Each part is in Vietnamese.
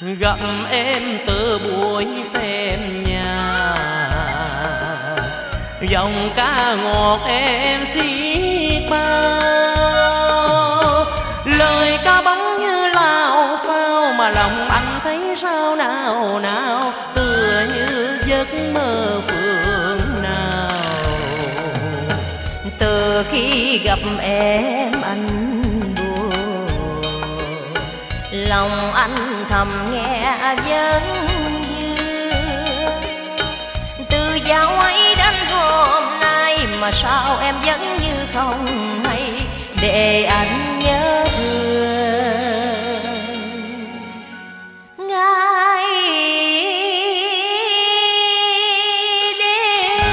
Gặp em từ buổi xem nhà, dòng ca ngọt em xiết bao, lời ca bóng như lao sao mà lòng anh thấy sao nào nào, tựa như giấc mơ phương nào. Từ khi gặp em anh buồn, lòng anh thầm nghe vấn vương. Từ dạo ấy đến hôm nay mà sao em vẫn như không hay, để anh nhớ thương ngày đêm.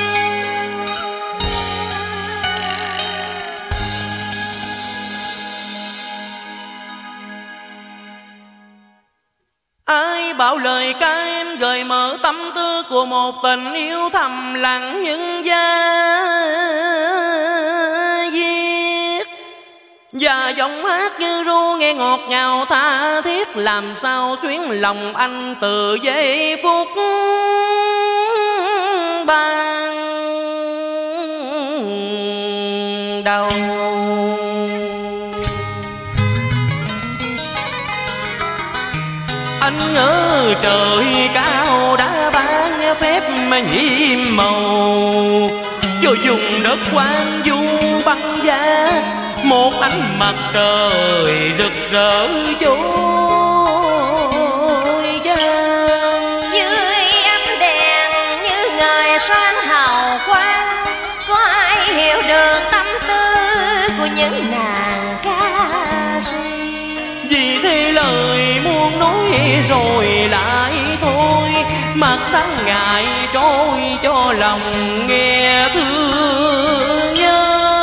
Ai bảo lời ca em gợi mở tâm tư của một tình yêu thầm lặng nhưng da diết, và giọng hát như ru nghe ngọt ngào tha thiết, làm sao xuyến lòng anh từ giây phút ban đầu. Anh ngỡ trời cao đã ban phép nhiệm màu, cho dùng đất quang du băng giá, một ánh mặt trời rực rỡ dối gian. Dưới ánh đèn như ngời sáng hào quang, có ai hiểu được tâm tư của những nàng ca sĩ. Vì thế lời muốn nói rồi lại thôi, mặc tháng ngày trôi cho lòng nghe thương nhớ.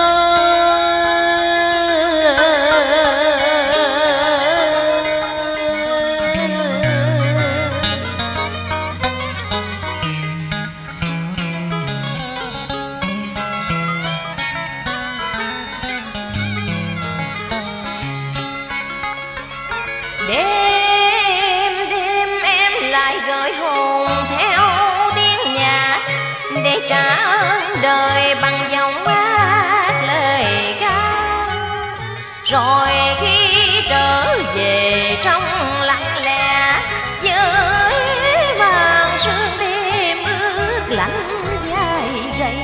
Đêm đêm em lại gửi hồn theo tiếng nhạc, để trả ơn đời bằng giọng hát lời ca. Rồi khi trở về trong lặng lẽ, với màn sương đêm ướt lạnh vai gầy,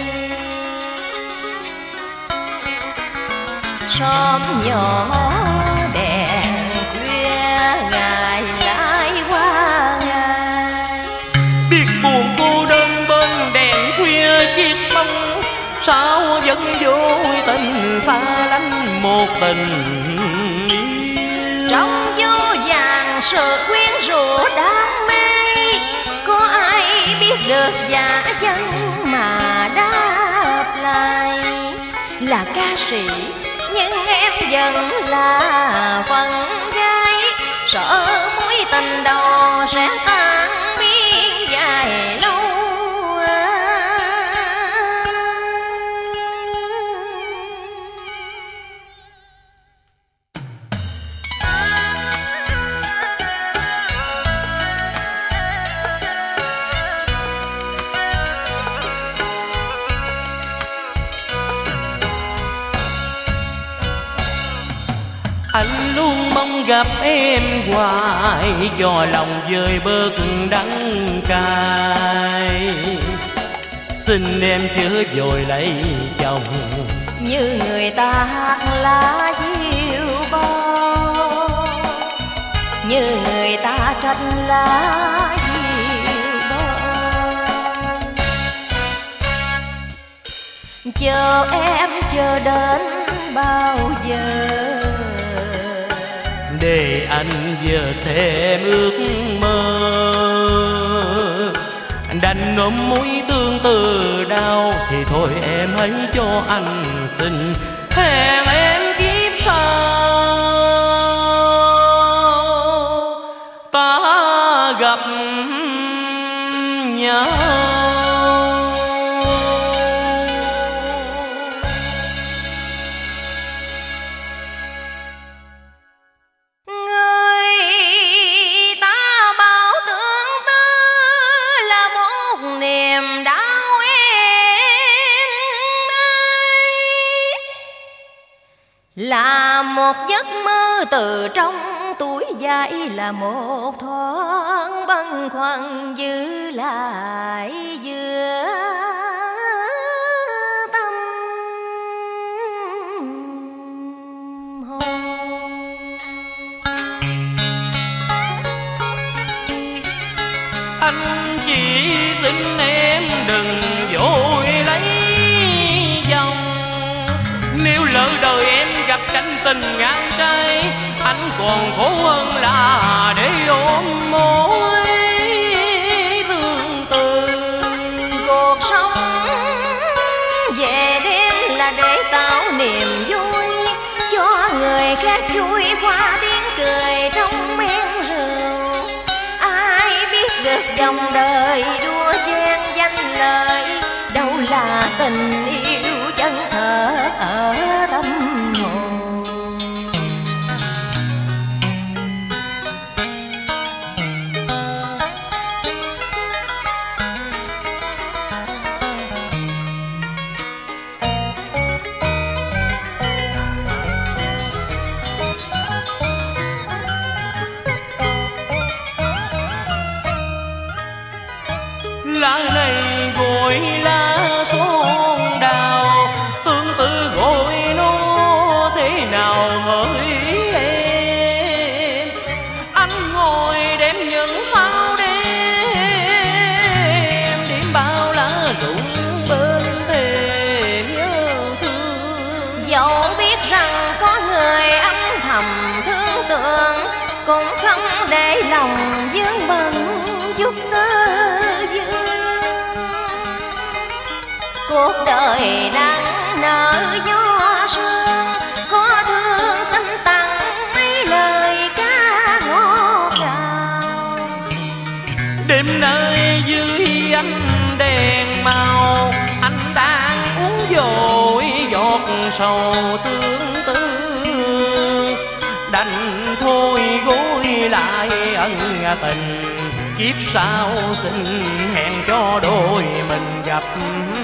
xóm nhỏ đèn khuya ngày lại qua ngày. Biết buồn cô đơn bên đèn khuya chiếc bóng, sao vẫn vô tình xa lánh một tình yêu. Trong vô vàng sự quyến rũ đam mê, có ai biết được giả chân mà đáp lại. Là ca sĩ nhưng em vẫn là phận gái, sợ mối tình đầu sẽ tan biến dài lâu. Anh luôn mong gặp em hoài, do lòng vơi bớt đắng cay. Xin em chớ vội lấy chồng, như người ta hát lá diêu bông, như người ta tranh lá diêu bông. Chờ em chờ đến bao giờ, để anh giờ thêm ước mơ. Đành ôm mối tương từ đau, thì thôi em hãy cho anh xin hẹn em kiếp sau ta gặp nhau. Người một giấc mơ từ trong tuổi dại là một thoáng bâng khuâng giữ lại giữa tâm hồn. Anh chỉ xin em đừng vội lấy vòng, nếu lỡ đời em gặp cảnh tình ngang trái, anh còn khổ hơn là để ôm mối thương từ. Cuộc sống về đêm là để tạo niềm vui cho người khác vui qua tiếng cười trong men rượu. Ai biết được dòng đời đua chen danh lợi, đâu là tình yêu chân thật ở tâm hồn. Lá này gọi lá son đào, tương tự gọi nó thế nào hỡi em. Anh ngồi đêm những sao đêm, điểm bao lá rụng bên thềm nhớ thương. Dẫu biết rằng có người âm thầm thương tưởng, cũng không để lòng vướng bận chút tơ vương. Cuộc đời đang nở gió sương, có thương xin tặng mấy lời ca ngọt ngào. Đêm nay dưới ánh đèn màu, anh đang uống dội giọt sầu tương tư. Đành thôi gối lại ân tình, kiếp sau xin hẹn cho đôi mình gặp